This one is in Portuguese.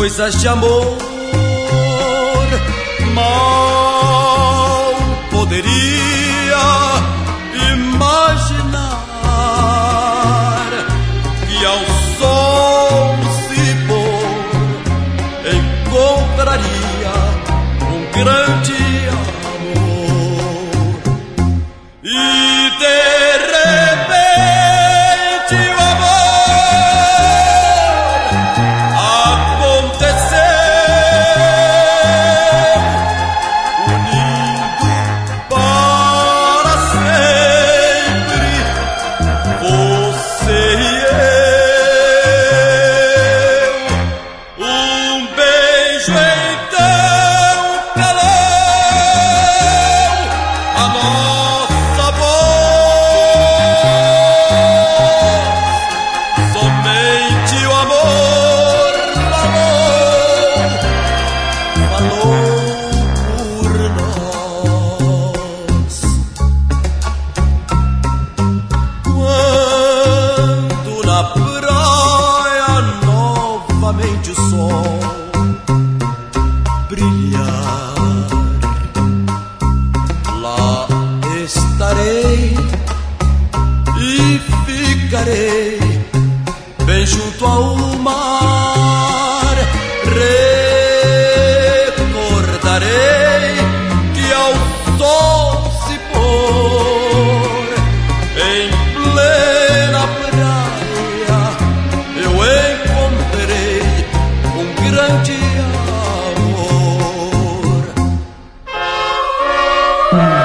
coisas de amor mal poderia imaginar que ao sol se pôr encontraria um grande amor e de repente o amor aconteceu, unindo para sempre você e eu. Um beijo então calou a nossa voz. Somente o amor falou por nós. Quando na praia novamente o sol brilhar, lá estarei e ficarei bem junto ao mar. Recordarei que ao sol se pôr em plena praia eu encontrei um grande amor.